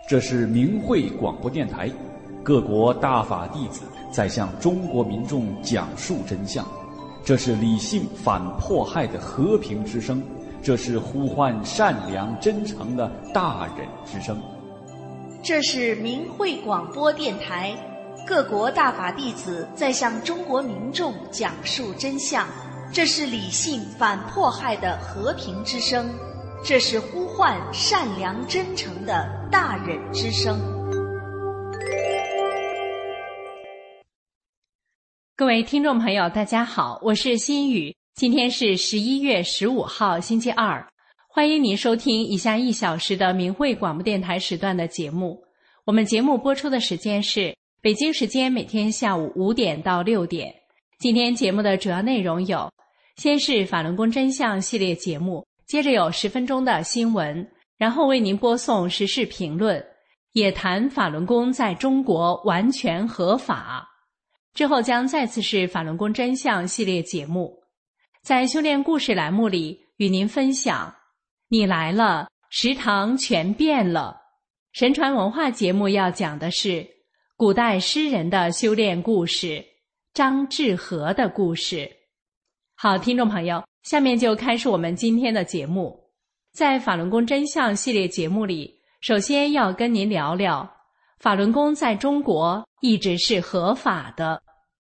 这是明慧广播电台，各国大法弟子在向中国民众讲述真相。这是理性反迫害的和平之声，这是呼唤善良真诚的大忍之声。 这是明慧广播电台，各国大法弟子在向中国民众讲述真相。这是理性反迫害的和平之声，这是呼唤善良真诚的大忍之声。 各位听众朋友大家好，我是心雨，今天是11月15号星期二，欢迎您收听以下1小时的明慧广播电台时段的节目。我们节目播出的时间是北京时间每天下午5点到6点。今天节目的主要内容有：先是法轮功真相系列节目，接着有10分钟的新闻，然后为您播送时事评论，也谈法轮功在中国完全合法。之后将再次是法轮功真相系列节目，在修炼故事栏目里与您分享你来了，食堂全变了。神传文化节目要讲的是古代诗人的修炼故事，张志和的故事。好，听众朋友，下面就开始我们今天的节目。在法轮功真相系列节目里，首先要跟您聊聊法轮功在中国一直是合法的。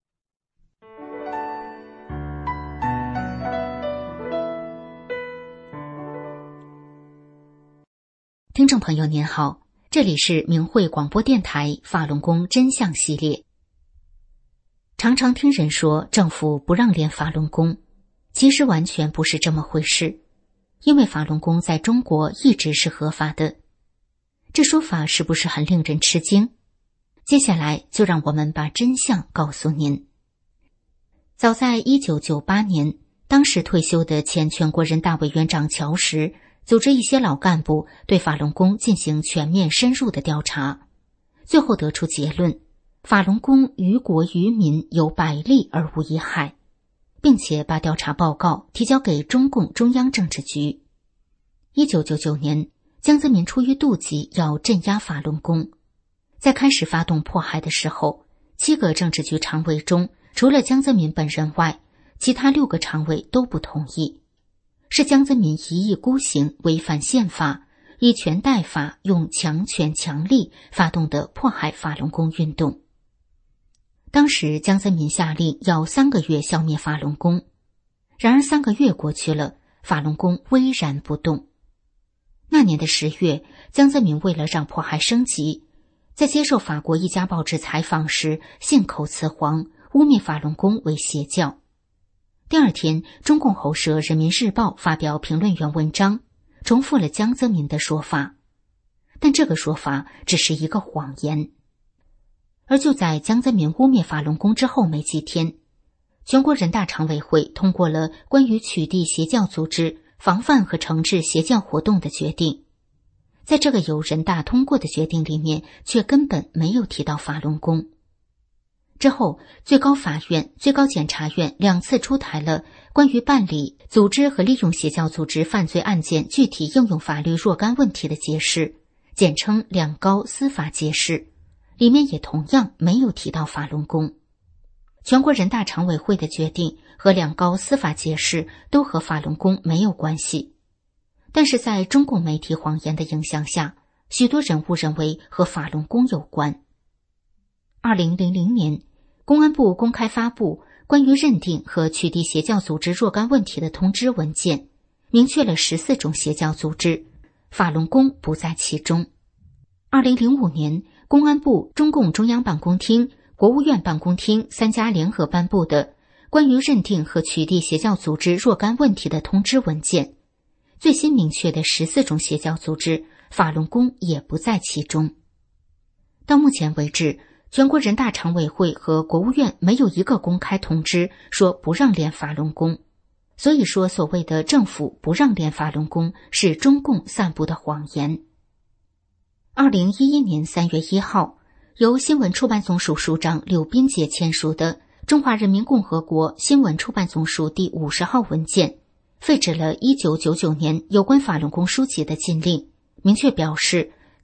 听众朋友您好，这里是明慧广播电台法轮功真相系列。常常听人说政府不让练法轮功，其实完全不是这么回事，因为法轮功在中国一直是合法的。这说法是不是很令人吃惊？接下来就让我们把真相告诉您。早在1998年，当时退休的前全国人大委员长乔石组织一些老干部对法轮功进行全面深入的调查，最后得出结论，法轮功于国于民有百利而无一害，并且把调查报告提交给中共中央政治局。1999年，江泽民出于妒忌要镇压法轮功，在开始发动迫害的时候，7个政治局常委中，除了江泽民本人外，其他6个常委都不同意。是江泽民一意孤行，违反宪法，以权代法，用强权强力发动的迫害法轮功运动。当时江泽民下令要3个月消灭法轮功，然而3个月过去了，法轮功巍然不动。那年的10月，江泽民为了让迫害升级，在接受法国一家报纸采访时信口雌黄，污蔑法轮功为邪教。第二天，中共喉舌《人民日报》发表评论员文章，重复了江泽民的说法，但这个说法只是一个谎言。而就在江泽民污蔑法轮功之后没几天，全国人大常委会通过了关于取缔邪教组织、防范和惩治邪教活动的决定。在这个由人大通过的决定里面，却根本没有提到法轮功。之后，最高法院、最高检察院2次出台了关于办理、组织和利用邪教组织犯罪案件具体应用法律若干问题的解释，简称2高司法解释，里面也同样没有提到法轮功。全国人大常委会的决定和2高司法解释都和法轮功没有关系，但是在中共媒体谎言的影响下，许多人误认为和法轮功有关。2000年，公安部公开发布关于认定和取缔邪教组织若干问题的通知文件，明确了14种邪教组织，法轮功不在其中。2005年，公安部、中共中央办公厅、国务院办公厅3家联合颁布的关于认定和取缔邪教组织若干问题的通知文件，最新明确的14种邪教组织，法轮功也不在其中。到目前为止，全国人大常委会和国务院没有一个公开通知说不让练法轮功，所以说所谓的政府不让练法轮功是中共散布的谎言。2011年3月1号，由新闻出版总署署长柳斌杰签署的中华人民共和国新闻出版总署第50号文件，废止了1999年有关法轮功书籍的禁令，明确表示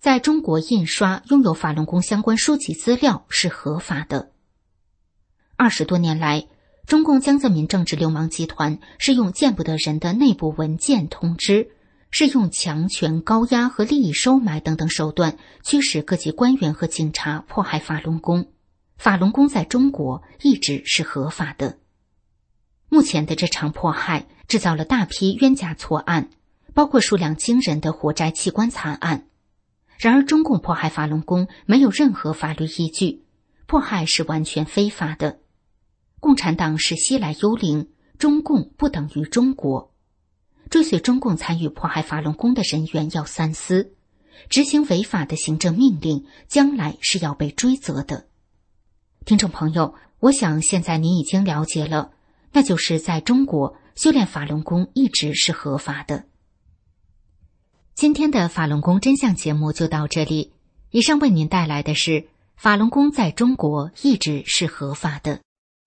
在中国印刷拥有法轮功相关书籍资料是合法的。20多年来，中共江泽民政治流氓集团是用见不得人的内部文件通知，是用强权、高压和利益收买等等手段驱使各级官员和警察迫害法轮功。法轮功在中国一直是合法的。目前的这场迫害制造了大批冤假错案，包括数量惊人的活摘器官惨案。然而中共迫害法轮功没有任何法律依据，迫害是完全非法的。共产党是西来幽灵，中共不等于中国。追随中共参与迫害法轮功的人员要三思，执行违法的行政命令，将来是要被追责的。听众朋友，我想现在您已经了解了，那就是在中国修炼法轮功一直是合法的。今天的法轮功真相节目就到这里，以上为您带来的是法轮功在中国一直是合法的。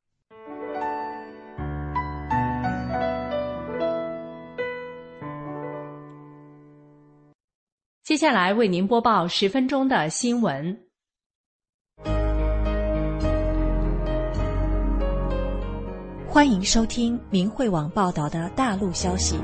接下来为您播报10分钟的新闻。 欢迎收听明慧网报道的大陆消息。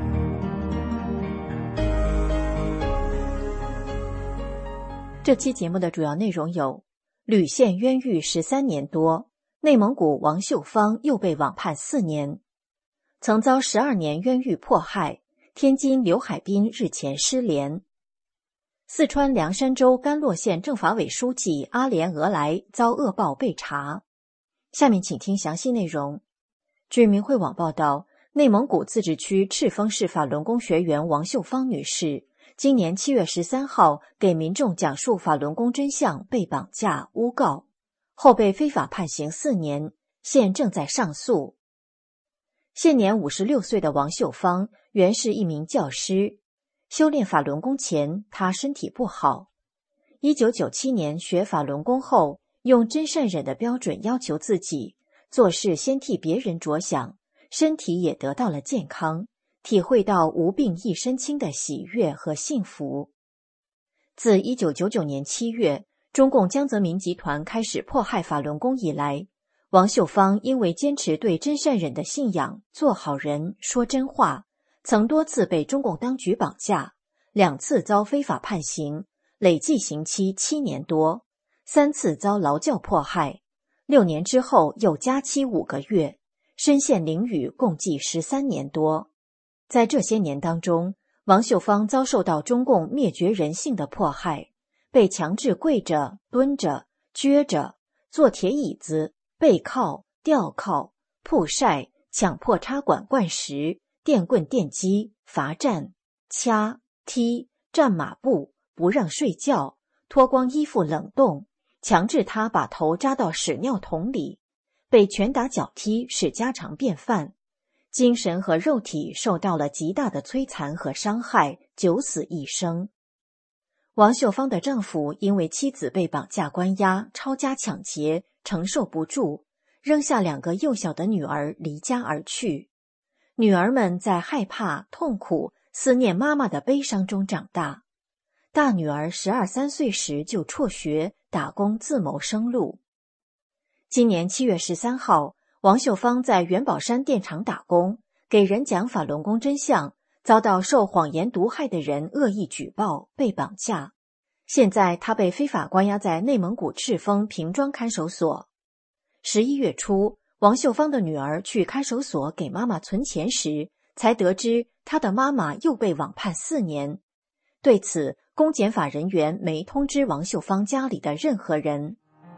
这期节目的主要内容有：吕县冤狱13年多，内蒙古王秀芳又被网判4年；曾遭12年冤狱迫害，天津刘海滨日前失联；四川凉山州甘洛县政法委书记阿连俄莱遭恶报被查。下面请听详细内容。据明慧网报道，内蒙古自治区赤峰市法轮功学员王秀芳女士今年7月13号给民众讲述法轮功真相被绑架诬告，后被非法判刑4年，现正在上诉。现年56岁的王秀芳原是一名教师，修炼法轮功前她身体不好。1997年学法轮功后，用真善忍的标准要求自己，做事先替别人着想，身体也得到了健康，体会到无病一身轻的喜悦和幸福。自1999年7月，中共江泽民集团开始迫害法轮功以来，王秀芳因为坚持对真善忍的信仰，做好人，说真话，曾多次被中共当局绑架，2次遭非法判刑，累计刑期7年多，3次遭劳教迫害，6年之后又加期5个月，身陷囹圄共计13年多。在这些年当中，王秀芳遭受到中共灭绝人性的迫害，被强制跪着、蹲着、撅着、坐铁椅子、背靠、吊靠、曝晒、强迫插管灌食、电棍电击、罚站、掐、踢、站马步，不让睡觉，脱光衣服冷冻，强制他把头扎到屎尿桶里，被拳打脚踢是家常便饭，精神和肉体受到了极大的摧残和伤害，九死一生。王秀芳的丈夫因为妻子被绑架关押、抄家抢劫，承受不住，扔下2个幼小的女儿离家而去。女儿们在害怕、痛苦、思念妈妈的悲伤中长大。大女儿12、13岁时就辍学，打工自谋生路。今年7月13号，王秀芳在元宝山电厂打工，给人讲法轮功真相，遭到受谎言毒害的人恶意举报，被绑架。现在她被非法关押在内蒙古赤峰平庄看守所。11月初，王秀芳的女儿去看守所给妈妈存钱时，才得知她的妈妈又被网判4年。对此，公检法人员没通知王秀芳家里的任何人。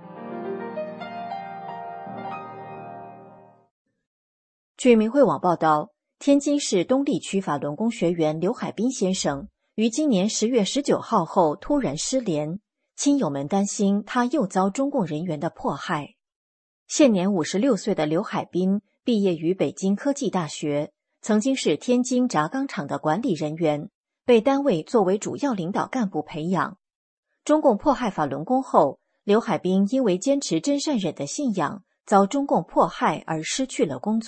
据明慧网报道，天津市东丽区法轮功学员刘海滨先生于今年10月19号后突然失联，亲友们担心他又遭中共人员的迫害。现年56岁的刘海滨毕业于北京科技大学，曾经是天津轧钢厂的管理人员，被单位作为主要领导干部培养。中共迫害法轮功后，刘海滨因为坚持真善忍的信仰，遭中共迫害而失去了工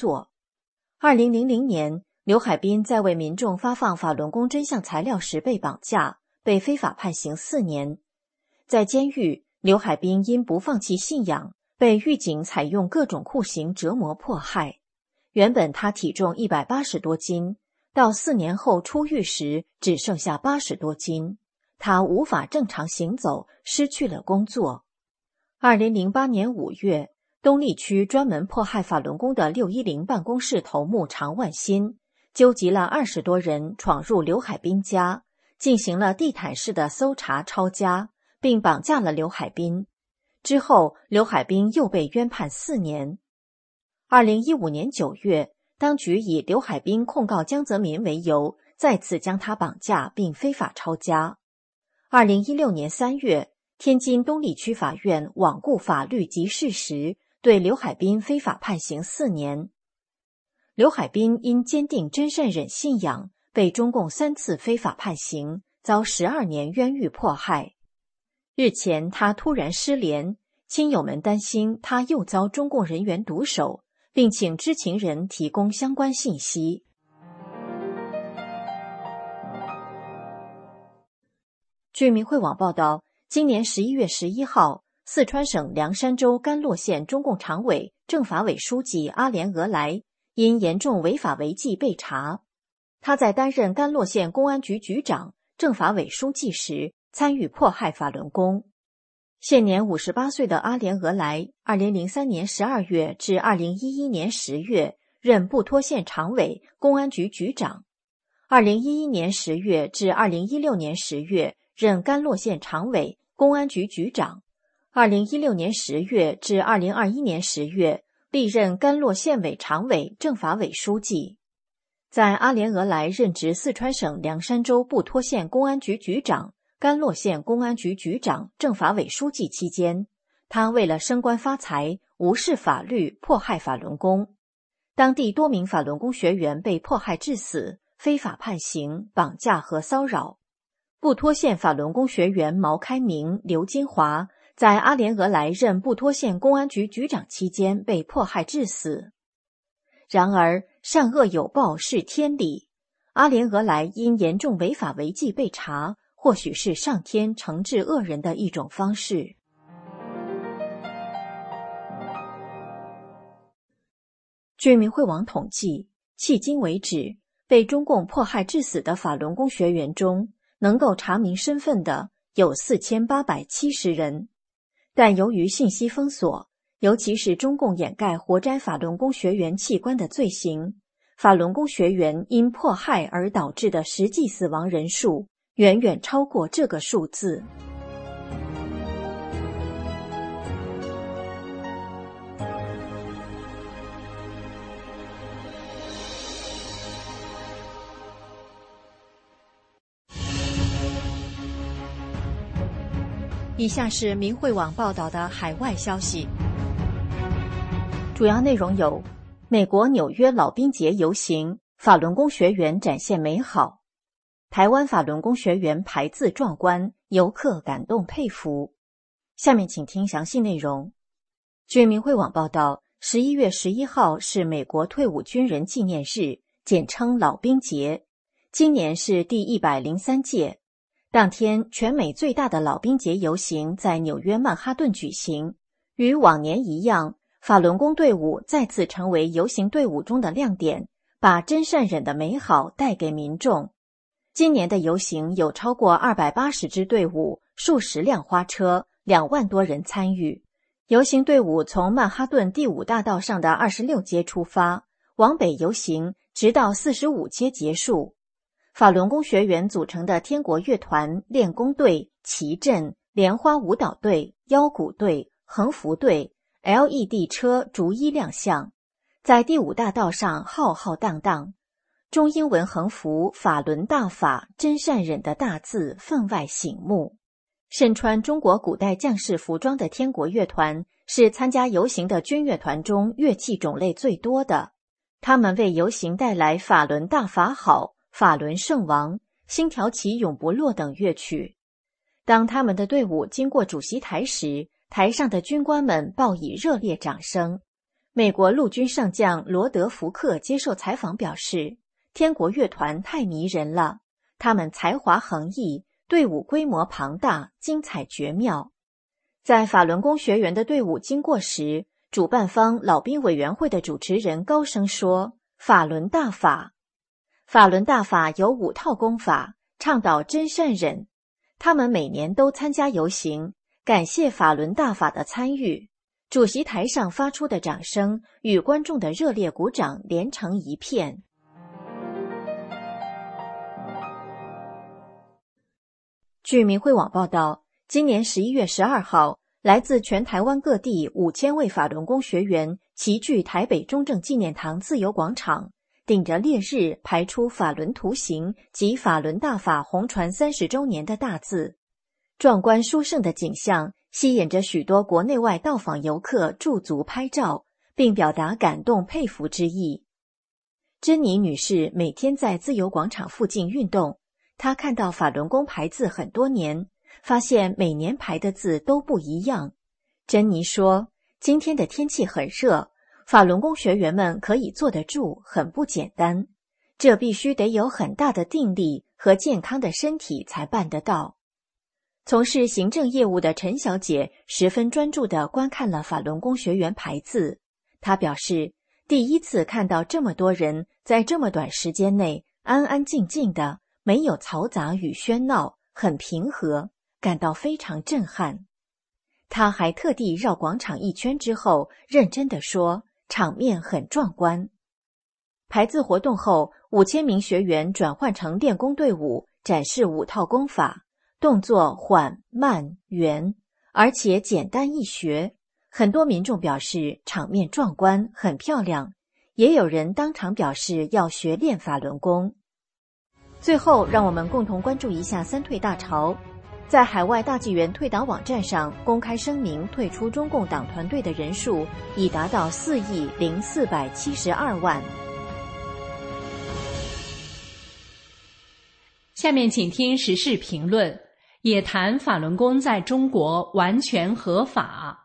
作。2000年，刘海滨在为民众发放法轮功真相材料时被绑架， 被非法判刑4年。在监狱，刘海滨因不放弃信仰，被狱警采用各种酷刑折磨迫害。原本他体重180多斤，到4年后出狱时只剩下80多斤。他无法正常行走，失去了工作。2008年5月，东丽区专门迫害法轮功的610办公室头目常万新纠集了20多人闯入刘海滨家，进行了地毯式的搜查抄家，并绑架了刘海滨。之后，刘海滨又被冤判4年。2015年9月，当局以刘海滨控告江泽民为由，再次将他绑架并非法抄家。2016年3月，天津东丽区法院罔顾法律及事实，对刘海滨非法判刑4年。刘海滨因坚定真善忍信仰，被中共3次非法判刑，遭12年冤狱迫害。日前，他突然失联，亲友们担心他又遭中共人员毒手，并请知情人提供相关信息。据明慧网报道，今年11月11号，四川省凉山州甘洛县中共常委、政法委书记阿连俄来因严重违法违纪被查。他在担任甘洛县公安局局长、政法委书记时，参与迫害法轮功。现年58岁的阿连俄来，2003年12月至2011年10月任布托县常委、公安局局长；2011年10月至2016年10月任甘洛县常委、公安局局长；2016年10月至2021年10月历任甘洛县委常委、政法委书记。在阿连俄来任职四川省凉山州布托县公安局局长、甘洛县公安局局长、政法委书记期间，他为了升官发财，无视法律，迫害法轮功。当地多名法轮功学员被迫害致死、非法判刑、绑架和骚扰。布托县法轮功学员毛开明、刘金华在阿连俄来任布托县公安局局长期间被迫害致死。然而，善恶有报是天理。阿连俄来因严重违法违纪被查，或许是上天惩治恶人的一种方式。据明慧网统计，迄今为止，被中共迫害致死的法轮功学员中，能够查明身份的有4870人。但由于信息封锁，尤其是中共掩盖活摘法轮功学员器官的罪行，法轮功学员因迫害而导致的实际死亡人数远远超过这个数字。以下是明慧网报道的海外消息，主要内容有：美国纽约老兵节游行，法轮功学员展现美好；台湾法轮功学员排字壮观，游客感动佩服。下面请听详细内容。据明慧网报道，11月11号是美国退伍军人纪念日，简称老兵节，今年是第103届。当天，全美最大的老兵节游行在纽约曼哈顿举行。与往年一样，法轮功队伍再次成为游行队伍中的亮点，把真善忍的美好带给民众。今年的游行有超过280支队伍，数十辆花车，2万多人参与。游行队伍从曼哈顿第5大道上的26街出发，往北游行，直到45街结束。法轮功学员组成的天国乐团、练功队、旗阵、莲花舞蹈队、腰鼓队、横幅队、LED 车逐一亮相，在第5大道上浩浩荡荡。中英文横幅“法轮大法，真善忍”的大字分外醒目。身穿中国古代将士服装的天国乐团是参加游行的军乐团中乐器种类最多的，他们为游行带来法轮大法好、法轮圣王、星条旗永不落等乐曲。当他们的队伍经过主席台时，台上的军官们报以热烈掌声。美国陆军上将罗德福克接受采访表示，天国乐团太迷人了，他们才华横溢， 队伍规模庞大，精彩绝妙。在法轮功学员的队伍经过时，主办方老兵委员会的主持人高声说：“法轮大法。”法轮大法有5套功法，倡导真善忍。他们每年都参加游行，感谢法轮大法的参与。主席台上发出的掌声与观众的热烈鼓掌连成一片。据明慧网报道，今年11月12号，来自全台湾各地5000位法轮功学员齐聚台北中正纪念堂自由广场，顶着烈日排出法轮图形及法轮大法红传30周年的大字。壮观殊胜的景象吸引着许多国内外到访游客驻足拍照，并表达感动佩服之意。珍妮女士每天在自由广场附近运动，她看到法轮功排字很多年，发现每年排的字都不一样。珍妮说，今天的天气很热，法轮功学员们可以坐得住，很不简单，这必须得有很大的定力和健康的身体才办得到。从事行政业务的陈小姐十分专注地观看了法轮功学员排字。她表示，第一次看到这么多人在这么短时间内安安静静的，没有嘈杂与喧闹，很平和，感到非常震撼。她还特地绕广场一圈之后，认真地说，场面很壮观。排字活动后，5000名学员转换成练功队伍，展示5套功法。动作缓慢圆，而且简单易学。很多民众表示场面壮观，很漂亮，也有人当场表示要学练法轮功。最后，让我们共同关注一下三退大潮。在海外大纪元退党网站上公开声明退出中共党团队的人数已达到4.0472亿。 下面请听时事评论。也谈法轮功在中国完全合法。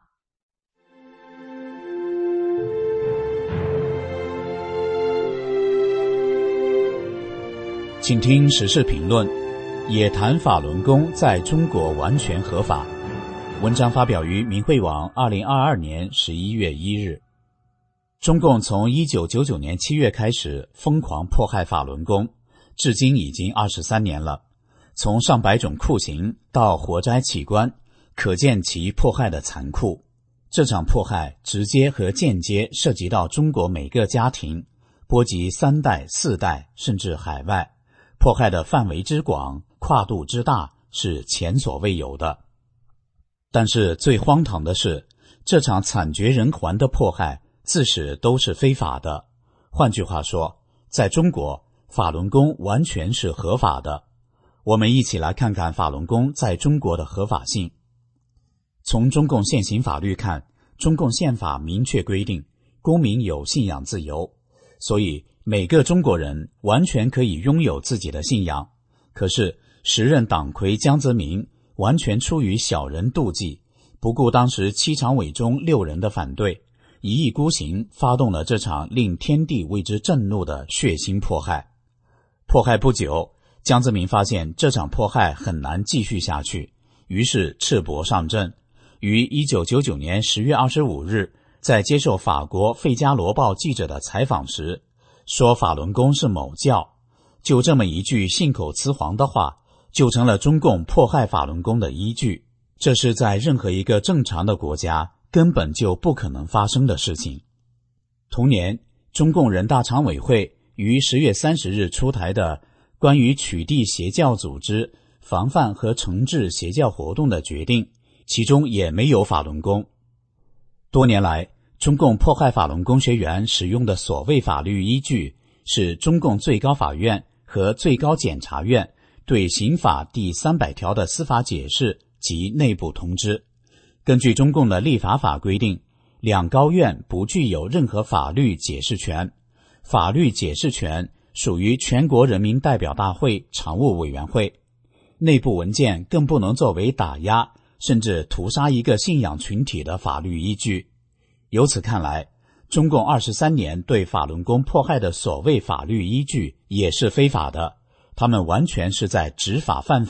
请听时事评论，也谈法轮功在中国完全合法。文章发表于明慧网2022年11月1日。中共从1999年7月开始疯狂迫害法轮功，至今已经23年了。从上百种酷刑到活摘器官，可见其迫害的残酷。这场迫害直接和间接涉及到中国每个家庭，波及3代、4代，甚至海外。迫害的范围之广，跨度之大，是前所未有的。但是最荒唐的是，这场惨绝人寰的迫害自始都是非法的。换句话说，在中国，法轮功完全是合法的。我们一起来看看法轮功在中国的合法性。从中共现行法律看，中共宪法明确规定，公民有信仰自由，所以每个中国人完全可以拥有自己的信仰。可是时任党魁江泽民完全出于小人妒忌，不顾当时7常委中6人的反对，一意孤行，发动了这场令天地为之震怒的血腥迫害。迫害不久，江泽民发现这场迫害很难继续下去，于是赤膊上阵。于1999年10月25日，在接受法国《费加罗报》记者的采访时，说法轮功是某教。就这么一句信口雌黄的话，就成了中共迫害法轮功的依据。这是在任何一个正常的国家根本就不可能发生的事情。同年，中共人大常委会于10月30日出台的关于取缔邪教组织、防范和惩治邪教活动的决定，其中也没有法轮功。多年来，中共迫害法轮功学员使用的所谓法律依据是中共最高法院和最高检察院对刑法第300条的司法解释及内部通知。根据中共的立法法规定，两高院不具有任何法律解释权，法律解释权属于全国人民代表大会常务委员会，内部文件更不能作为打压甚至屠杀一个信仰群体的法律依据。由此看来，中共23年对法轮功迫害的所谓法律依据也是非法的，他们完全是在执法犯法，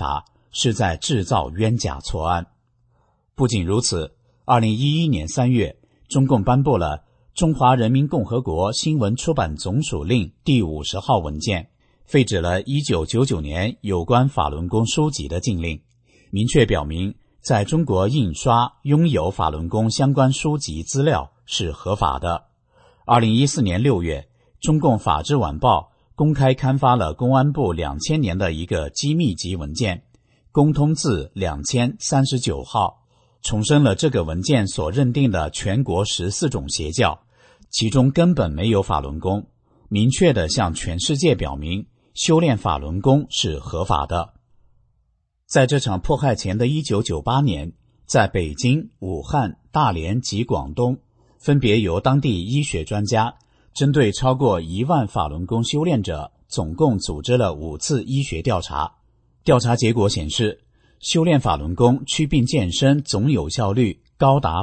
是在制造冤假错案。不仅如此，2011年3月，中共颁布了《中华人民共和国新闻出版总署令》第50号文件，废止了1999年有关法轮功书籍的禁令，明确表明在中国印刷拥有法轮功相关书籍资料是合法的。2014年6月，中共法制晚报公开刊发了公安部2000年的一个机密级文件公通字2039号，重申了这个文件所认定的全国14种邪教，其中根本没有法轮功，明确地向全世界表明修炼法轮功是合法的。在这场迫害前的1998年，在北京、武汉、大连及广东，分别由当地医学专家针对超过1万法轮功修炼者总共组织了5次医学调查。调查结果显示，修炼法轮功祛病健身总有效率高达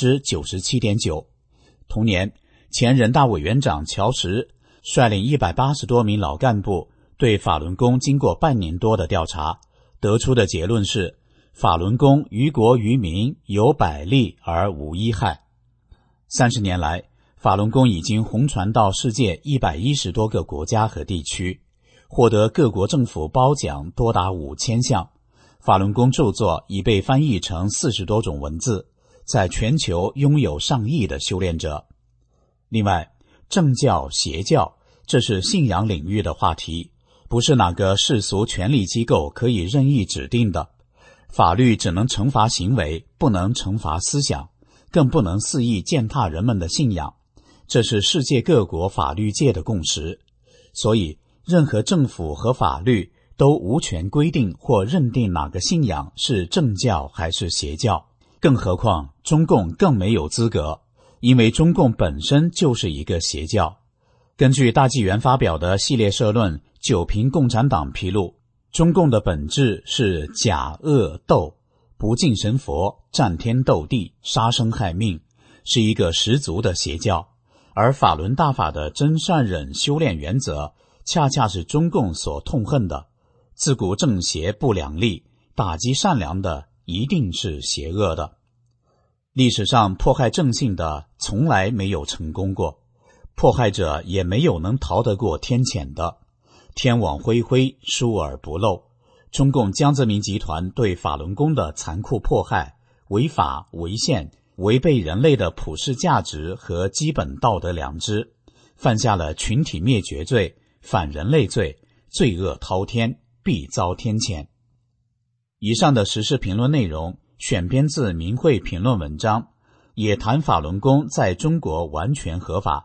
97.9%。 同年，前人大委员长乔石率领180多名老干部对法轮功经过半年多的调查，得出的结论是，法轮功于国于民有百利而无一害。30年来，法轮功已经红传到世界110多个国家和地区，获得各国政府褒奖多达5000项。法轮功著作已被翻译成40多种文字，在全球拥有上亿的修炼者。另外，正教、邪教，这是信仰领域的话题，不是哪个世俗权力机构可以任意指定的。法律只能惩罚行为，不能惩罚思想，更不能肆意践踏人们的信仰，这是世界各国法律界的共识。所以，任何政府和法律都无权规定或认定哪个信仰是正教还是邪教，更何况中共更没有资格，因为中共本身就是一个邪教。根据大纪元发表的系列社论《九评共产党》披露，中共的本质是假恶斗，不敬神佛，战天斗地，杀生害命，是一个十足的邪教。而法轮大法的真善忍修炼原则，恰恰是中共所痛恨的。自古正邪不两立，打击善良的一定是邪恶的。历史上迫害正信的从来没有成功过，迫害者也没有能逃得过天谴的。天网恢恢，疏而不漏。中共江泽民集团对法轮功的残酷迫害，违法违宪，违背人类的普世价值和基本道德良知，犯下了群体灭绝罪、反人类罪，罪恶滔天，必遭天谴。以上的时事评论内容选编自明慧评论文章《也谈法轮功在中国完全合法》。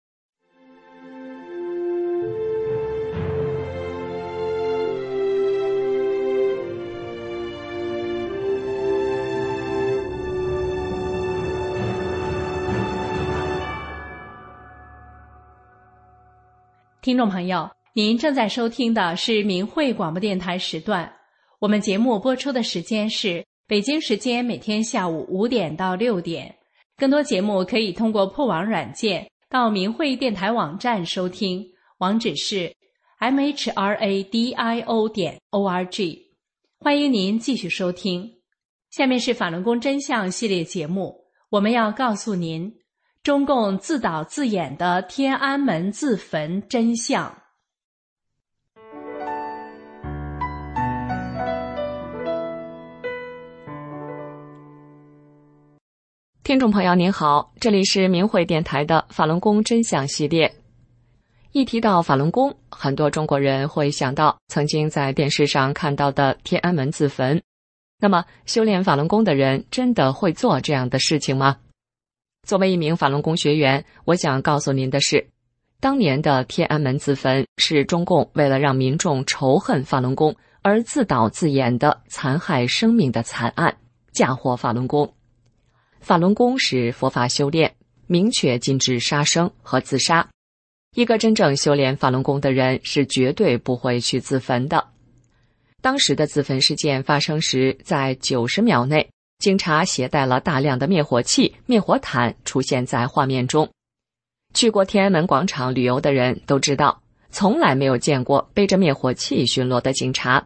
听众朋友，您正在收听的是明慧广播电台时段，我们节目播出的时间是北京时间每天下午5点到6点。更多节目可以通过破网软件到明慧电台网站收听，网址是 mhradio.org。 欢迎您继续收听。下面是法轮功真相系列节目，我们要告诉您中共自导自演的天安门自焚真相。 听众朋友您好，这里是明慧电台的法轮功真相系列。一提到法轮功，很多中国人会想到曾经在电视上看到的天安门自焚。那么，修炼法轮功的人真的会做这样的事情吗？作为一名法轮功学员，我想告诉您的是，当年的天安门自焚是中共为了让民众仇恨法轮功而自导自演的残害生命的惨案，嫁祸法轮功。法轮功是佛法修炼，明确禁止杀生和自杀。一个真正修炼法轮功的人是绝对不会去自焚的。当时的自焚事件发生时，在90秒内，警察携带了大量的灭火器、灭火毯出现在画面中。去过天安门广场旅游的人都知道，从来没有见过背着灭火器巡逻的警察。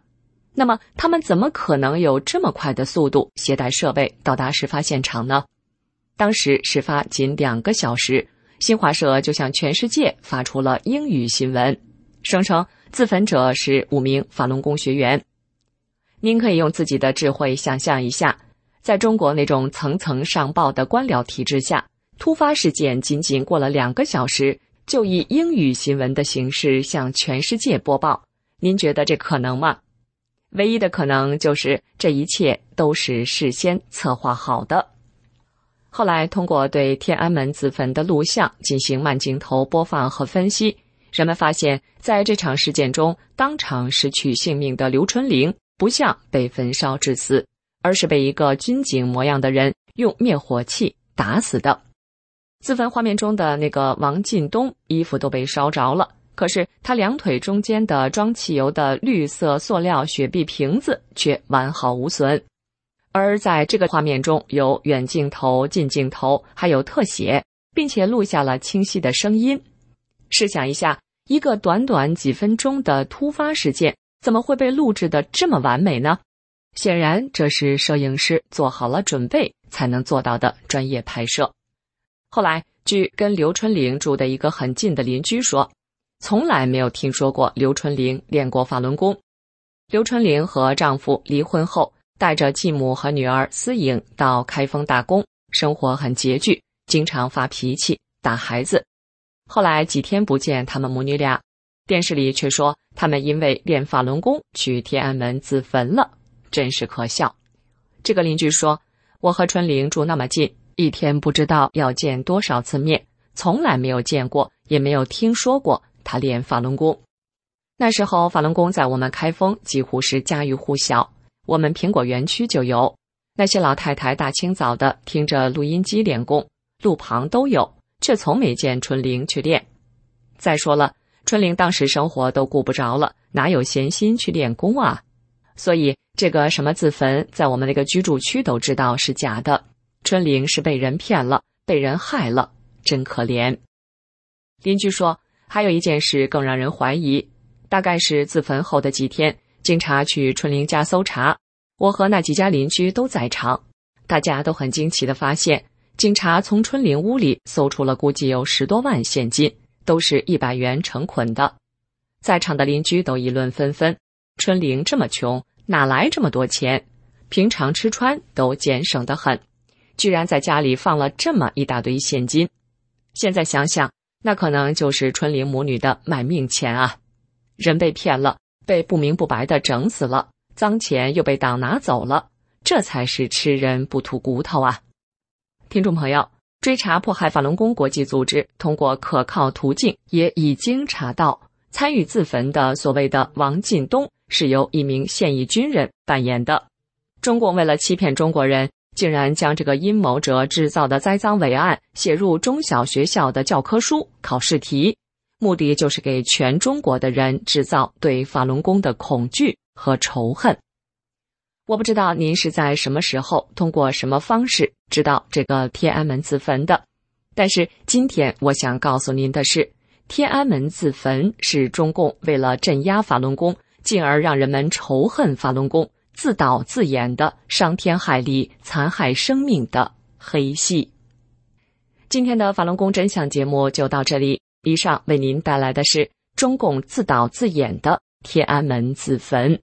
那么他们怎么可能有这么快的速度携带设备到达事发现场呢？当时事发仅2个小时，新华社就向全世界发出了英语新闻，声称自焚者是5名法轮功学员。您可以用自己的智慧想象一下，在中国那种层层上报的官僚体制下，突发事件仅仅过了2个小时，就以英语新闻的形式向全世界播报，您觉得这可能吗？唯一的可能就是这一切都是事先策划好的。后来通过对天安门自焚的录像进行慢镜头播放和分析，人们发现在这场事件中当场失去性命的刘春玲不像被焚烧致死，而是被一个军警模样的人用灭火器打死的。自焚画面中的那个王进东衣服都被烧着了，可是他2腿中间的装汽油的绿色塑料雪碧瓶子却完好无损。而在这个画面中有远镜头、近镜头，还有特写，并且录下了清晰的声音。试想一下，一个短短几分钟的突发事件，怎么会被录制得这么完美呢？显然这是摄影师做好了准备才能做到的专业拍摄。后来据跟刘春玲住的一个很近的邻居说，从来没有听说过刘春玲练过法轮功。刘春玲和丈夫离婚后，带着继母和女儿思颖到开封打工，生活很拮据，经常发脾气打孩子。后来几天不见他们母女俩，电视里却说他们因为练法轮功去天安门自焚了，真是可笑。这个邻居说，我和春玲住那么近，一天不知道要见多少次面，从来没有见过，也没有听说过他练法轮功。那时候法轮功在我们开封几乎是家喻户晓，我们苹果园区就有，那些老太太大清早的听着录音机练功，路旁都有，却从没见春玲去练。再说了，春玲当时生活都顾不着了，哪有闲心去练功啊？所以这个什么自焚，在我们那个居住区都知道是假的。春玲是被人骗了，被人害了，真可怜。邻居说，还有一件事更让人怀疑，大概是自焚后的几天，警察去春玲家搜查，我和那几家邻居都在场，大家都很惊奇地发现，警察从春玲屋里搜出了估计有10多万现金，都是100元成捆的。在场的邻居都议论纷纷，春玲这么穷，哪来这么多钱？平常吃穿都俭省得很，居然在家里放了这么一大堆现金。现在想想，那可能就是春玲母女的卖命钱啊！人被骗了，被不明不白的整死了，脏钱又被党拿走了，这才是吃人不吐骨头啊！听众朋友，追查迫害法轮功国际组织通过可靠途径也已经查到，参与自焚的所谓的王进东是由一名现役军人扮演的。中共为了欺骗中国人，竟然将这个阴谋者制造的栽赃伪案写入中小学校的教科书、考试题，目的就是给全中国的人制造对法轮功的恐惧和仇恨。我不知道您是在什么时候通过什么方式知道这个天安门自焚的，但是今天我想告诉您的是，天安门自焚是中共为了镇压法轮功，进而让人们仇恨法轮功，自导自演的伤天害理、残害生命的黑戏。今天的法轮功真相节目就到这里，以上为您带来的是中共自导自演的天安门自焚。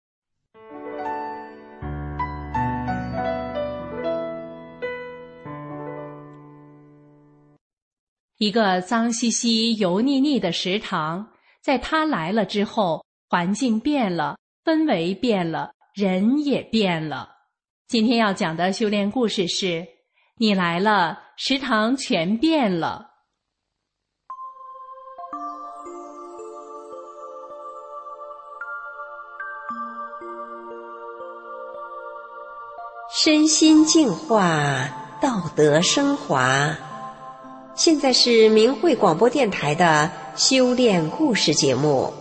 一个脏兮兮、油腻腻的食堂，在他来了之后，环境变了，氛围变了，人也变了。今天要讲的修炼故事是：你来了，食堂全变了。 身心净化，道德升华。现在是明慧广播电台的修炼故事节目。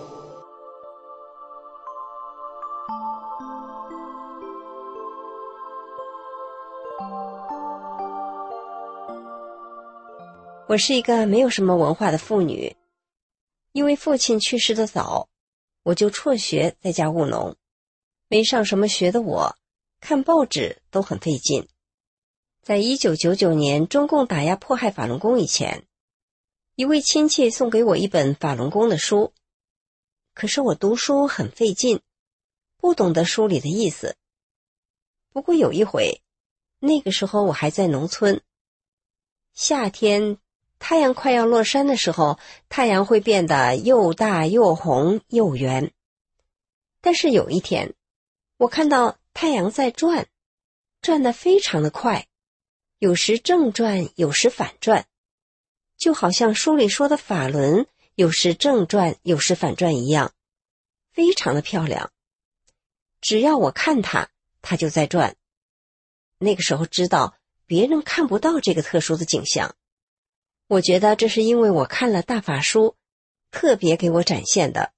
我是一个没有什么文化的妇女，因为父亲去世的早，我就辍学在家务农。 没上什么学的我，看报纸都很费劲。在1999年中共打压迫害法轮功以前，一位亲戚送给我一本法轮功的书，可是我读书很费劲，不懂得书里的意思。不过有一回，那个时候我还在农村，夏天太阳快要落山的时候，太阳会变得又大又红又圆。但是有一天，我看到太阳在转，转得非常的快，有时正转，有时反转，就好像书里说的法轮有时正转，有时反转一样，非常的漂亮。只要我看它，它就在转。那个时候知道别人看不到这个特殊的景象，我觉得这是因为我看了大法书，特别给我展现的。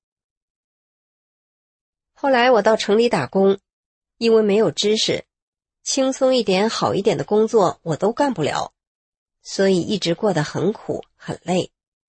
后来我到城里打工，因为没有知识，轻松一点好一点的工作我都干不了，所以一直过得很苦很累。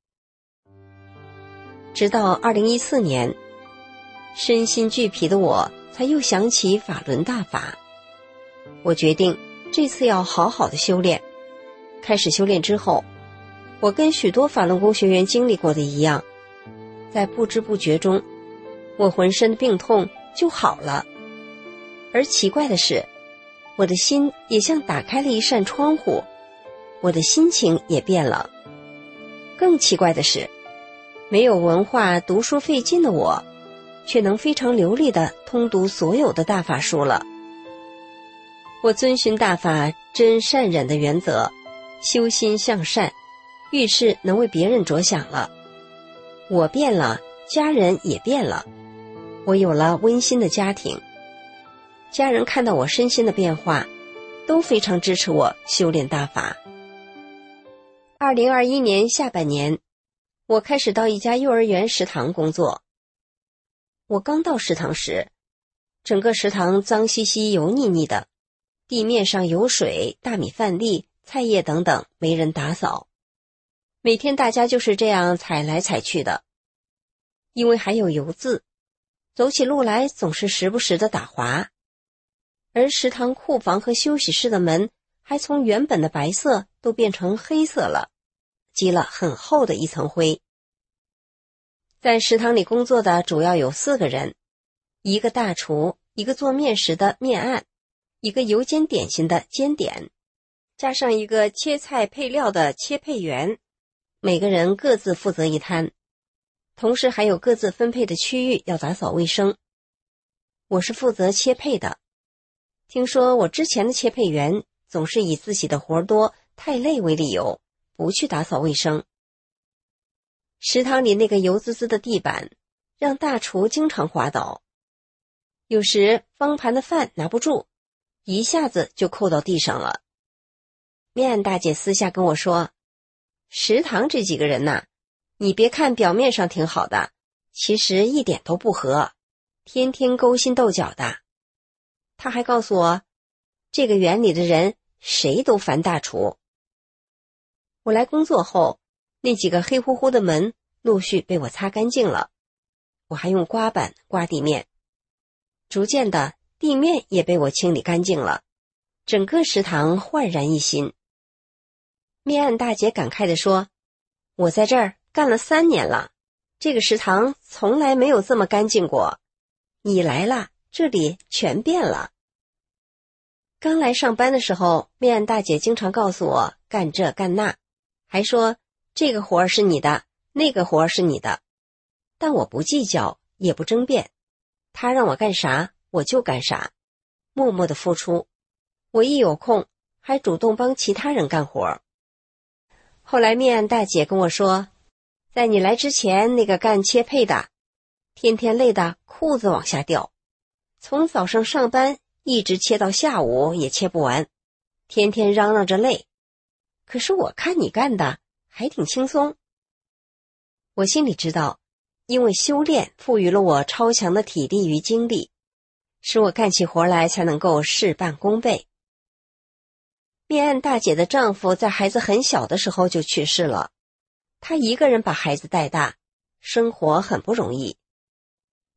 直到2014年，身心俱疲的我才又想起法轮大法。我决定这次要好好的修炼。开始修炼之后，我跟许多法轮功学员经历过的一样，在不知不觉中，我浑身的病痛就好了。而奇怪的是，我的心也像打开了一扇窗户，我的心情也变了。更奇怪的是，没有文化读书费劲的我，却能非常流利地通读所有的大法书了。我遵循大法真善忍的原则，修心向善，遇事能为别人着想了。我变了，家人也变了，我有了温馨的家庭。家人看到我身心的变化，都非常支持我修炼大法。2021年下半年，我开始到一家幼儿园食堂工作。我刚到食堂时，整个食堂脏兮兮油腻腻的，地面上有水、大米饭粒、菜叶等等，没人打扫。每天大家就是这样踩来踩去的，因为还有油渍，走起路来总是时不时的打滑。而食堂库房和休息室的门还从原本的白色都变成黑色了，积了很厚的一层灰。在食堂里工作的主要有4个人，一个大厨，一个做面食的面案，一个油煎点心的煎点，加上一个切菜配料的切配员，每个人各自负责一摊，同时还有各自分配的区域要打扫卫生。我是负责切配的，听说我之前的切配员总是以自己的活多太累为理由，不去打扫卫生。食堂里那个油滋滋的地板让大厨经常滑倒，有时方盘的饭拿不住，一下子就扣到地上了。面案大姐私下跟我说，食堂这几个人呐，你别看表面上挺好的，其实一点都不和，天天勾心斗角的。她还告诉我，这个园里的人谁都烦大厨。我来工作后，那几个黑乎乎的门陆续被我擦干净了，我还用刮板刮地面，逐渐的地面也被我清理干净了，整个食堂焕然一新。面案大姐感慨地说，我在这儿干了3年了，这个食堂从来没有这么干净过，你来了，这里全变了。刚来上班的时候，面案大姐经常告诉我干这干那，还说这个活是你的，那个活是你的，但我不计较，也不争辩，她让我干啥我就干啥，默默的付出。我一有空还主动帮其他人干活。后来面案大姐跟我说，在你来之前，那个干切配的天天累得裤子往下掉，从早上上班一直切到下午也切不完，天天嚷嚷着累。可是我看你干的还挺轻松。我心里知道，因为修炼赋予了我超强的体力与精力，使我干起活来才能够事半功倍。面案大姐的丈夫在孩子很小的时候就去世了，她一个人把孩子带大，生活很不容易。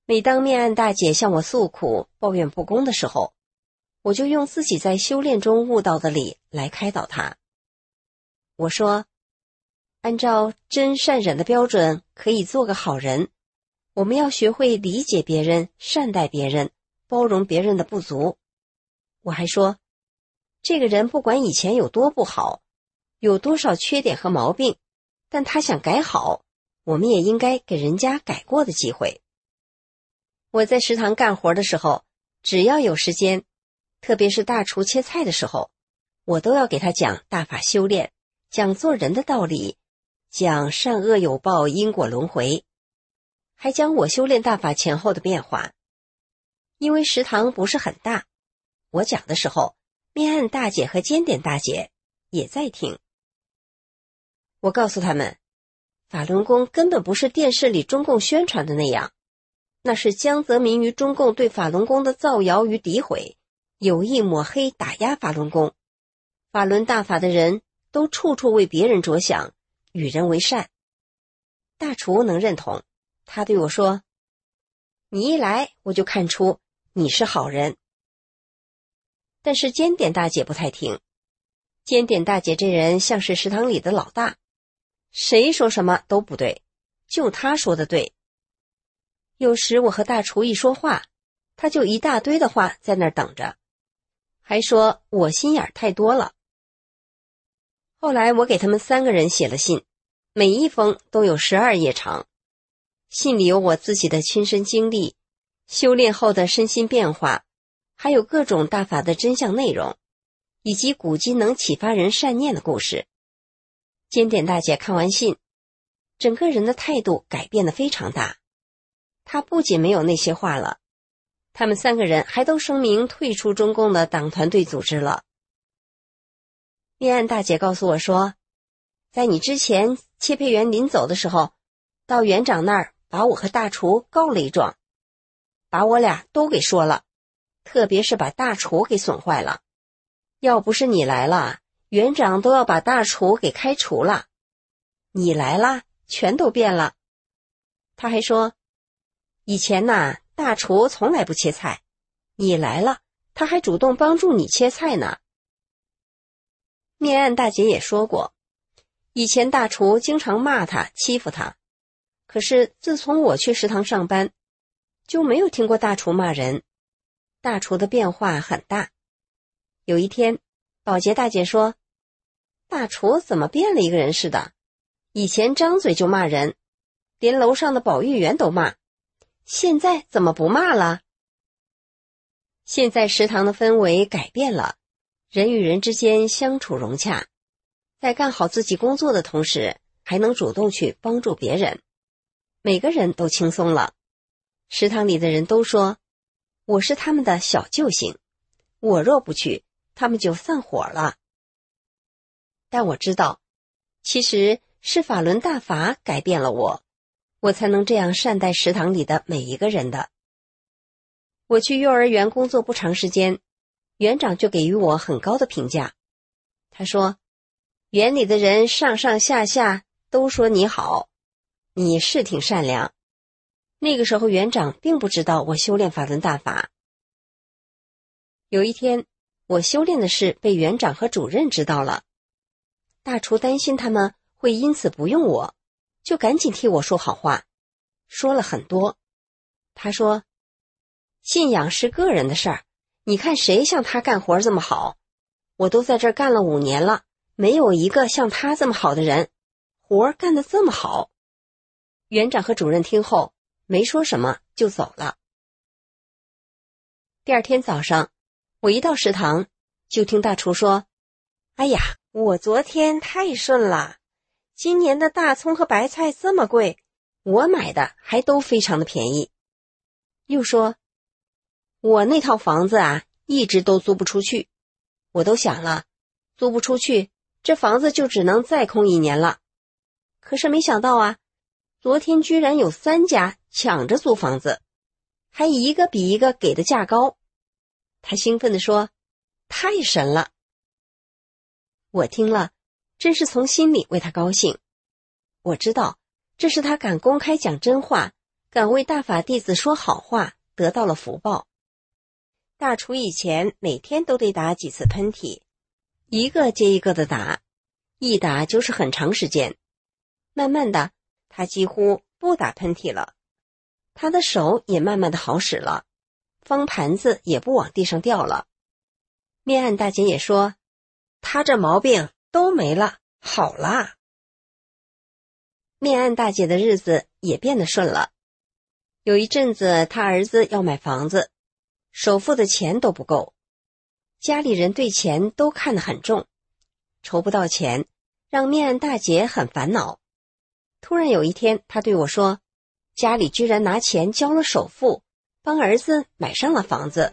每当面案大姐向我诉苦、抱怨不公的时候，我就用自己在修炼中悟到的理来开导她。我说，按照真善忍的标准，可以做个好人。我们要学会理解别人、善待别人、包容别人的不足。我还说，这个人不管以前有多不好，有多少缺点和毛病，但他想改好，我们也应该给人家改过的机会。我在食堂干活的时候，只要有时间，特别是大厨切菜的时候，我都要给他讲大法修炼，讲做人的道理，讲善恶有报、因果轮回，还讲我修炼大法前后的变化。因为食堂不是很大，我讲的时候，面案大姐和煎点大姐也在听。我告诉他们，法轮功根本不是电视里中共宣传的那样，那是江泽民与中共对法轮功的造谣与诋毁，有意抹黑打压法轮功。法轮大法的人都处处为别人着想，与人为善。大厨能认同，他对我说，你一来我就看出你是好人。但是煎点大姐不太听，煎点大姐这人像是食堂里的老大，谁说什么都不对，就他说的对。有时我和大厨一说话，他就一大堆的话在那儿等着，还说我心眼太多了。后来我给他们3个人写了信，每一封都有12页长，信里有我自己的亲身经历，修炼后的身心变化，还有各种大法的真相内容，以及古今能启发人善念的故事。煎点大姐看完信，整个人的态度改变得非常大。她不仅没有那些话了，他们3个人还都声明退出中共的党团队组织了。面案大姐告诉我说，在你之前切配员临走的时候，到园长那儿把我和大厨告了一状，把我俩都给说了，特别是把大厨给损坏了。要不是你来了，园长都要把大厨给开除了。你来了，全都变了。他还说，以前呐，大厨从来不切菜，你来了，他还主动帮助你切菜呢。面案大姐也说过，以前大厨经常骂他、欺负他，可是自从我去食堂上班，就没有听过大厨骂人。大厨的变化很大。有一天，保洁大姐说，大厨怎么变了一个人似的，以前张嘴就骂人，连楼上的保育员都骂，现在怎么不骂了？现在食堂的氛围改变了，人与人之间相处融洽，在干好自己工作的同时，还能主动去帮助别人，每个人都轻松了。食堂里的人都说，我是他们的小救星，我若不去，他们就散伙了。但我知道，其实是法轮大法改变了我，我才能这样善待食堂里的每一个人的。我去幼儿园工作不长时间，园长就给予我很高的评价。他说，园里的人上上下下都说你好，你是挺善良。那个时候园长并不知道我修炼法轮大法。有一天，我修炼的事被园长和主任知道了，大厨担心他们会因此不用我，就赶紧替我说好话，说了很多。他说，信仰是个人的事儿，你看谁像他干活这么好？我都在这儿干了5年了，没有一个像他这么好的人，活干得这么好。园长和主任听后没说什么就走了。第二天早上，我一到食堂，就听大厨说，哎呀，我昨天太顺了，今年的大葱和白菜这么贵，我买的还都非常的便宜。又说，我那套房子啊，一直都租不出去，我都想了，租不出去，这房子就只能再空1年了。可是没想到啊，昨天居然有3家抢着租房子，还一个比一个给的价高。他兴奋地说，太神了。我听了，真是从心里为他高兴。我知道，这是他敢公开讲真话， 敢为大法弟子说好话，得到了福报。大厨以前每天都得打几次喷嚏，一个接一个的打，一打就是很长时间。慢慢的，他几乎不打喷嚏了，他的手也慢慢的好使了，方盘子也不往地上掉了。面案大姐也说，他这毛病都没了，好啦。面案大姐的日子也变得顺了。有一阵子他儿子要买房子，首付的钱都不够，家里人对钱都看得很重，筹不到钱，让面案大姐很烦恼。突然有一天，他对我说，家里居然拿钱交了首付，帮儿子买上了房子。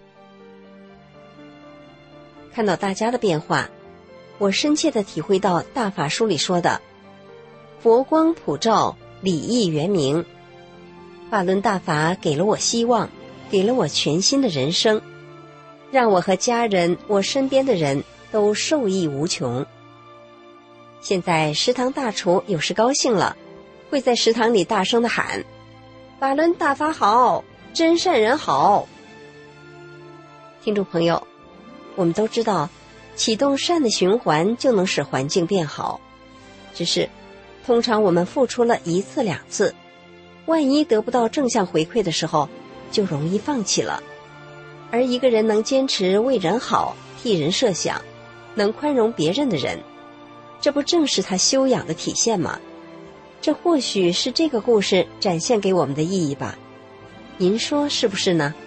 看到大家的变化，我深切地体会到大法书里说的佛光普照，礼义圆明。法轮大法给了我希望，给了我全新的人生，让我和家人，我身边的人都受益无穷。现在食堂大厨有时高兴了，会在食堂里大声地喊，法轮大法好，真善人好。听众朋友，我们都知道启动善的循环就能使环境变好，只是通常我们付出了一次两次，万一得不到正向回馈的时候，就容易放弃了。而一个人能坚持为人好，替人设想，能宽容别人的人，这不正是他修养的体现吗？这或许是这个故事展现给我们的意义吧。您说是不是呢？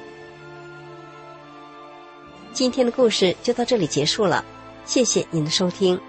今天的故事就到这里结束了，谢谢您的收听。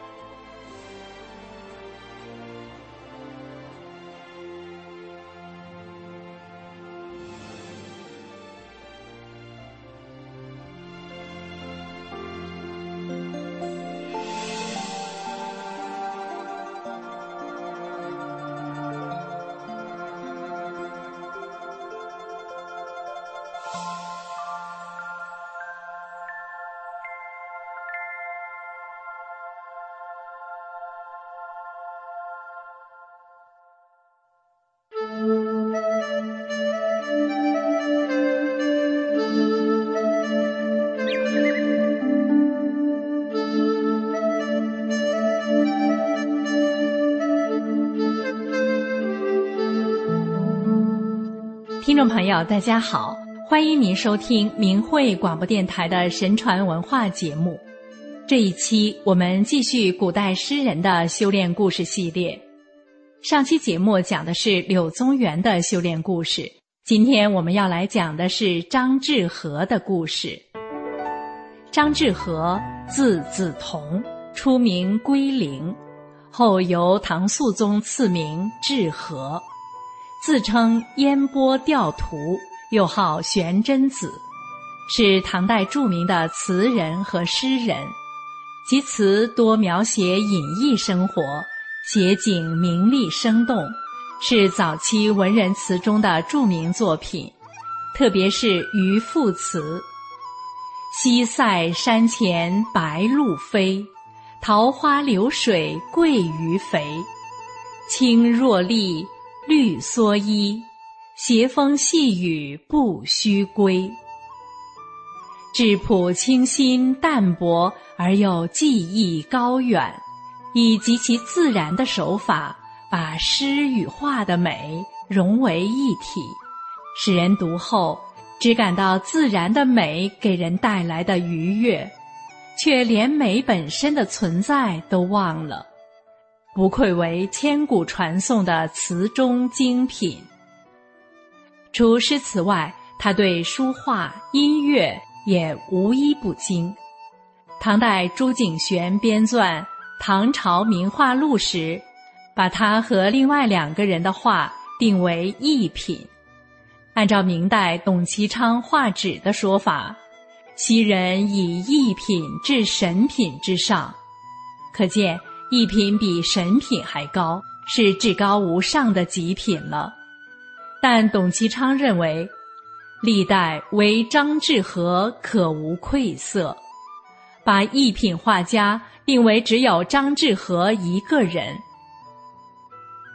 听众朋友大家好，欢迎您收听明慧广播电台的神传文化节目。这一期我们继续古代诗人的修炼故事系列。上期节目讲的是柳宗元的修炼故事，今天我们要来讲的是张志和的故事。张志和字子同，初名归陵，后由唐肃宗赐名志和，自称烟波调图，又号玄真子，是唐代著名的词人和诗人，其词多描写隐逸生活，写景明丽生动，是早期文人词中的著名作品，特别是渔父词。西塞山前白鹭飞，桃花流水鳜鱼肥。青箬笠，绿蓑衣，斜风细雨不须归。质朴清新淡泊而又技艺高远，以极其自然的手法，把诗与画的美融为一体，使人读后只感到自然的美给人带来的愉悦，却连美本身的存在都忘了，不愧为千古传颂的词中精品。除诗词外，他对书画、音乐也无一不精。唐代朱景玄编纂《唐朝名画录》时，把他和另外2个人的画定为一品。按照明代董其昌画纸的说法，昔人以一品至神品之上，可见一品比神品还高，是至高无上的极品了。但董其昌认为，历代唯张志和可无愧色，把一品画家定为只有张志和一个人。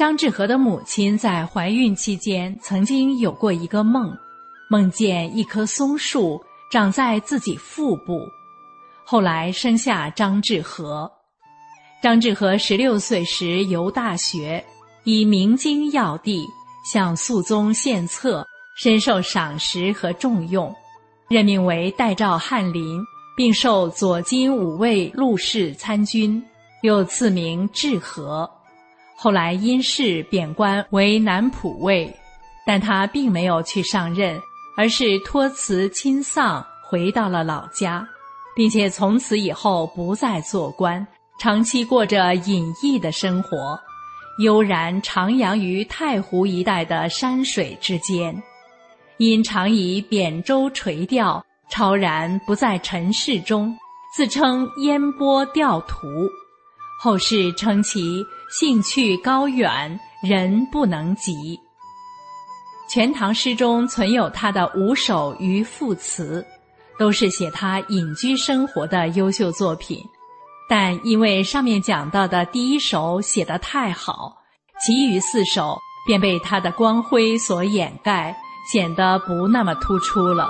张志和的母亲在怀孕期间曾经有过一个梦，梦见一棵松树长在自己腹部，后来生下张志和。张志和16岁时游大学，以明经要地，向肃宗献策，深受赏识和重用，任命为代诏翰林，并授左金5位陆士参军，又赐名志和。后来因事贬官为南浦尉，但他并没有去上任，而是托辞亲丧回到了老家，并且从此以后不再做官，长期过着隐逸的生活，悠然徜徉于太湖一带的山水之间。因常以扁舟垂钓，超然不在尘世中，自称烟波钓徒，后世称其兴趣高远，人不能及。全唐诗中存有他的5首渔父词，都是写他隐居生活的优秀作品，但因为上面讲到的第1首写得太好，其余4首便被他的光辉所掩盖，显得不那么突出了。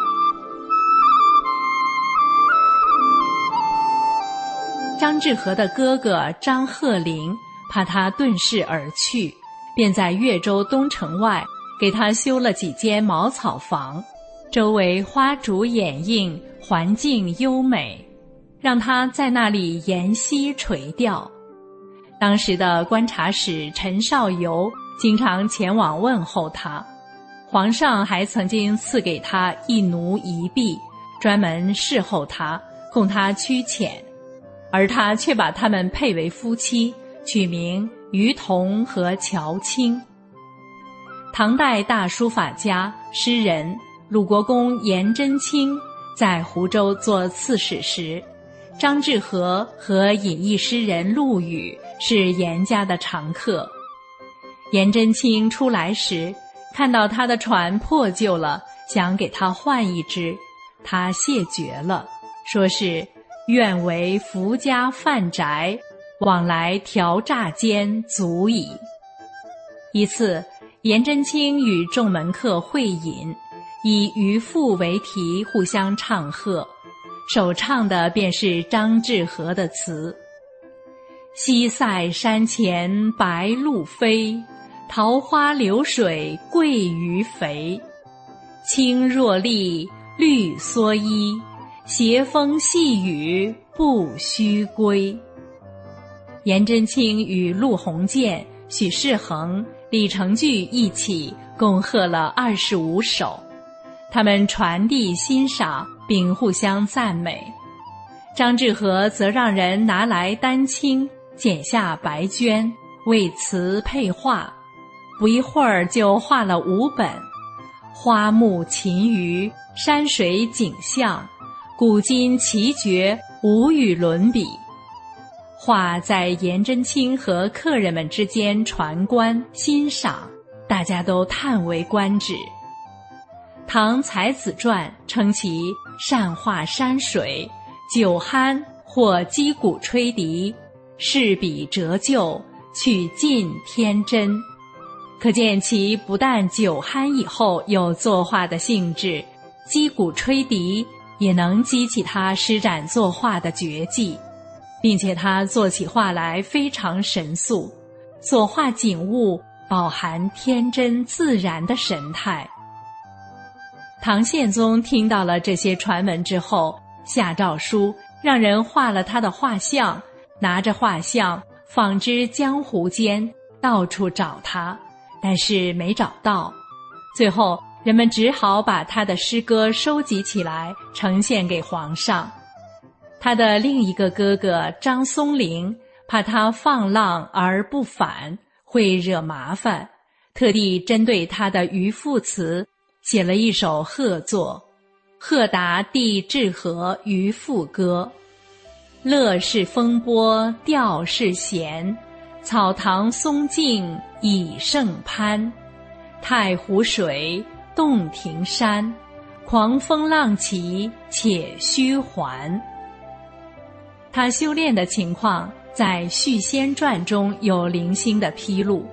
张志和的哥哥张鹤龄怕他遁世而去，便在越州东城外给他修了几间茅草房，周围花竹掩映，环境优美，让他在那里沿溪垂钓。当时的观察使陈少游经常前往问候他，皇上还曾经赐给他1奴1婢，专门侍候他，供他驱遣，而他却把他们配为夫妻，取名于同和乔清。唐代大书法家、诗人鲁国公颜真卿在湖州做刺史时，张志和和隐逸诗人陆羽是颜家的常客。颜真卿出来时，看到他的船破旧了，想给他换一只，他谢绝了，说是愿为福家饭宅，往来调诈间足矣。一次，颜真卿与众门客会饮，以渔父为题互相唱和，首唱的便是张志和的词：西塞山前白鹭飞，桃花流水鳜鱼肥。青箬笠，绿蓑衣，斜风细雨不须归。颜真卿与陆鸿渐、许世恒、李成炬一起共贺了25首，他们传递欣赏并互相赞美。张志和则让人拿来丹青，剪下白绢，为词配画，不一会儿就画了5本，花木禽鱼、山水景象，古今奇绝，无与伦比。画在颜真卿和客人们之间传观欣赏，大家都叹为观止。唐才子传称其善画山水，酒酣或击鼓吹笛，饰笔折旧，取尽天真。可见其不但酒酣以后有作画的兴致，击鼓吹笛也能激起他施展作画的绝技，并且他做起画来非常神速，所画景物饱含天真自然的神态。唐宪宗听到了这些传闻之后，下诏书让人画了他的画像，拿着画像放之江湖间，到处找他，但是没找到。最后人们只好把他的诗歌收集起来，呈现给皇上。他的另一个哥哥张松龄怕他放浪而不返，会惹麻烦，特地针对他的渔父词写了一首贺作，贺达弟志和渔父歌。乐是风波钓是闲，草堂松径已盛攀。太湖水，洞庭山，狂风浪起且须还。他修炼的情况在《续仙传》中有零星的披露，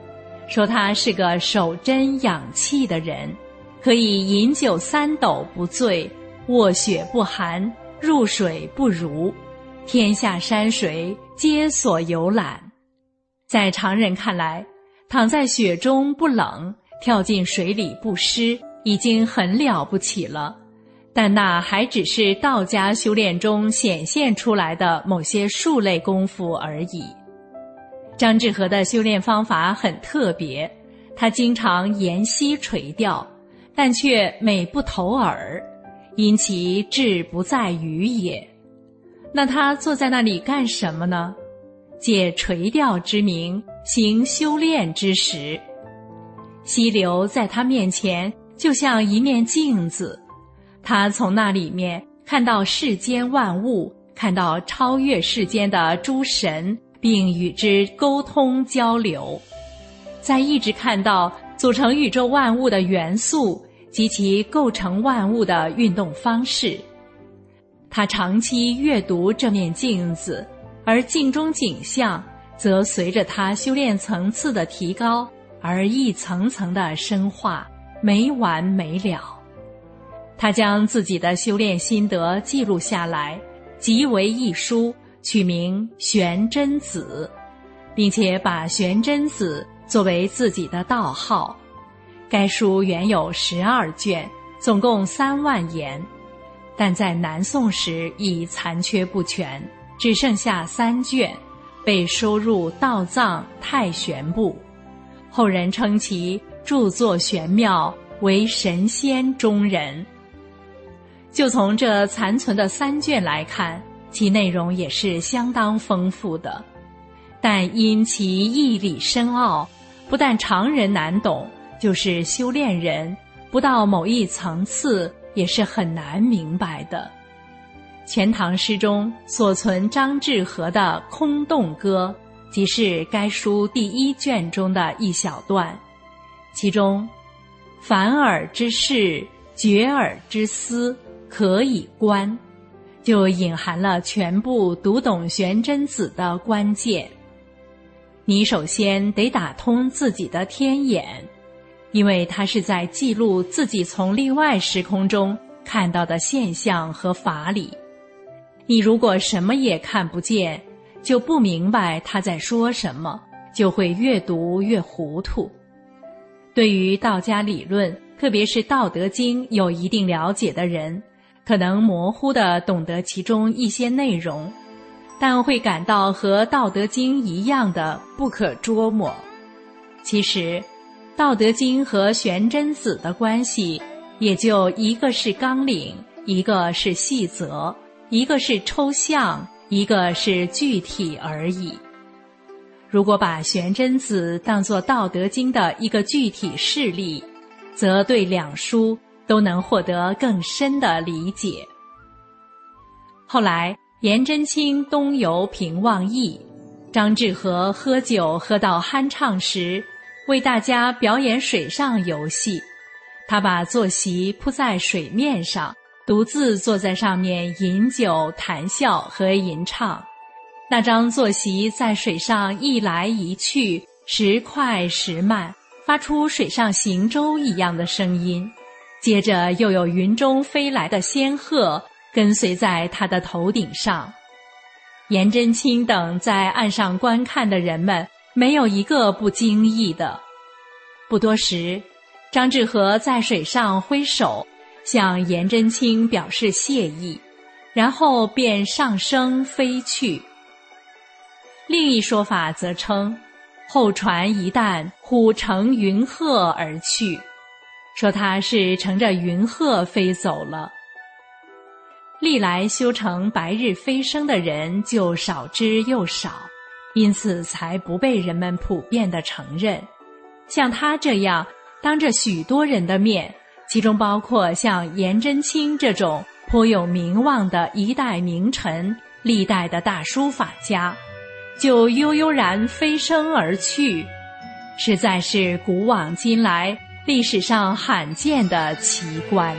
说他是个守贞养气的人，可以饮酒3斗不醉，卧雪不寒，入水不濡，天下山水皆所游览。在常人看来，躺在雪中不冷，跳进水里不湿，已经很了不起了，但那还只是道家修炼中显现出来的某些术类功夫而已。张志和的修炼方法很特别，他经常沿膝垂钓，但却美不投耳，因其志不在于也。那他坐在那里干什么呢？借垂钓之名，行修炼之实。溪流在他面前就像一面镜子，他从那里面看到世间万物，看到超越世间的诸神，并与之沟通交流，再一直看到组成宇宙万物的元素及其构成万物的运动方式。他长期阅读这面镜子，而镜中景象则随着他修炼层次的提高而一层层的深化，没完没了。他将自己的修炼心得记录下来，集为一书，取名《玄真子》，并且把玄真子作为自己的道号。该书原有12卷，总共3万言，但在南宋时已残缺不全，只剩下3卷，被收入道藏太玄部。后人称其著作玄妙，为神仙中人。就从这残存的3卷来看，其内容也是相当丰富的，但因其义理深奥，不但常人难懂，就是修炼人不到某一层次也是很难明白的。全唐诗中所存张志和的《空洞歌》，即是该书第1卷中的一小段，其中凡尔之事，绝尔之思，可以观，就隐含了全部读懂玄真子的关键。你首先得打通自己的天眼，因为它是在记录自己从另外时空中看到的现象和法理。你如果什么也看不见，就不明白他在说什么，就会越读越糊涂。对于道家理论，特别是《道德经》有一定了解的人，可能模糊地懂得其中一些内容，但会感到和《道德经》一样的不可捉摸。其实，《道德经》和玄真子的关系，也就一个是纲领，一个是细则，一个是抽象，一个是具体而已。如果把玄真子当作《道德经》的一个具体事例，则对2书都能获得更深的理解。后来颜真卿东游平望驿，张志和喝酒喝到酣畅时，为大家表演水上游戏。他把坐席铺在水面上，独自坐在上面饮酒谈笑和吟唱。那张坐席在水上一来一去，时快时慢，发出水上行舟一样的声音。接着又有云中飞来的仙鹤跟随在他的头顶上。颜真卿等在岸上观看的人们，没有一个不惊异的。不多时，张志和在水上挥手，向颜真卿表示谢意，然后便上升飞去。另一说法则称，后船一旦忽乘云鹤而去，说他是乘着云鹤飞走了。历来修成白日飞升的人就少之又少，因此才不被人们普遍地承认。像他这样当着许多人的面，其中包括像颜真卿这种颇有名望的一代名臣，历代的大书法家，就悠悠然飞升而去，实在是古往今来历史上罕见的奇观。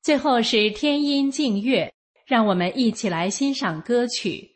最后是天音静乐，让我们一起来欣赏歌曲。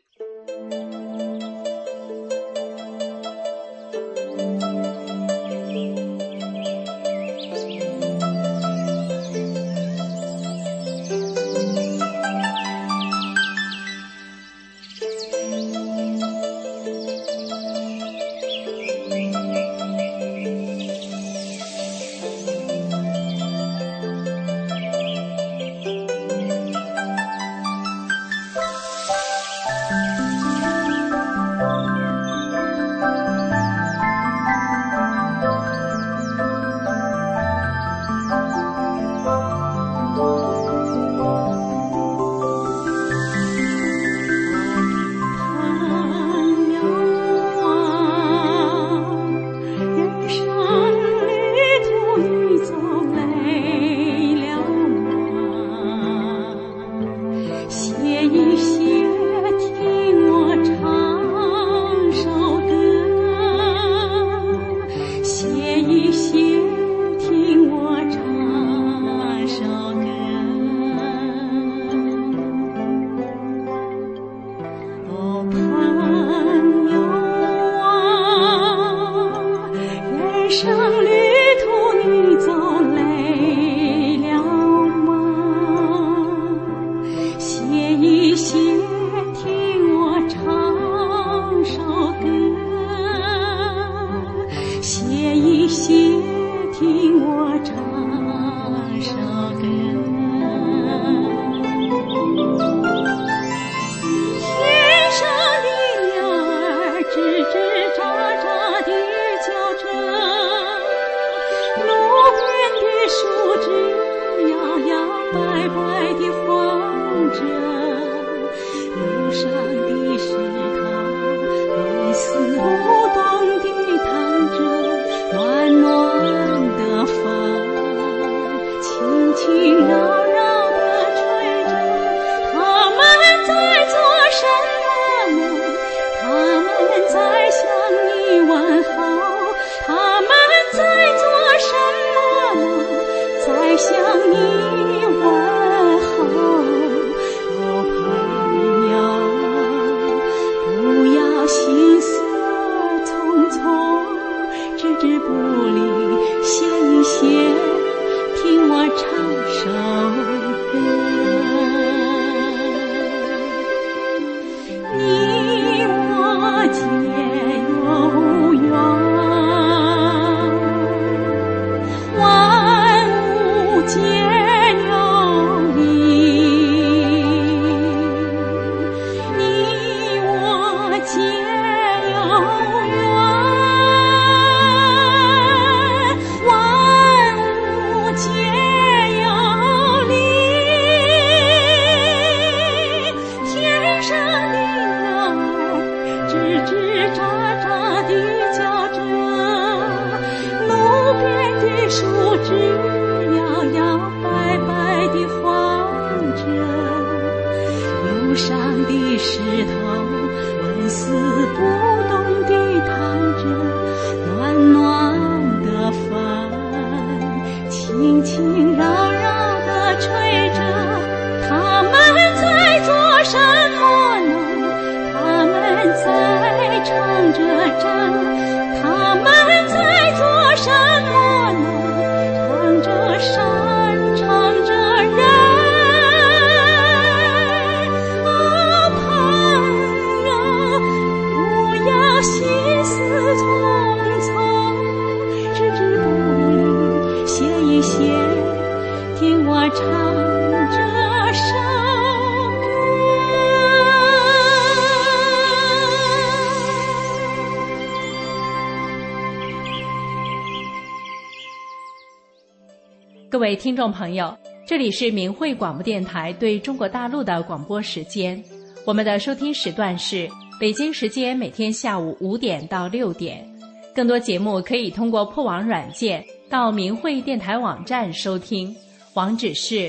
各位听众朋友，这里是明慧广播电台对中国大陆的广播时间，我们的收听时段是北京时间每天下午5点到6点。更多节目可以通过破网软件到明慧电台网站收听，网址是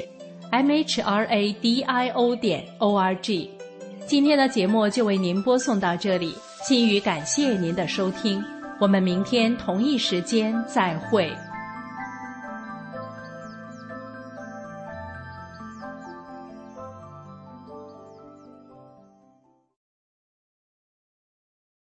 mhradio.org。 今天的节目就为您播送到这里，心语感谢您的收听，我们明天同一时间再会。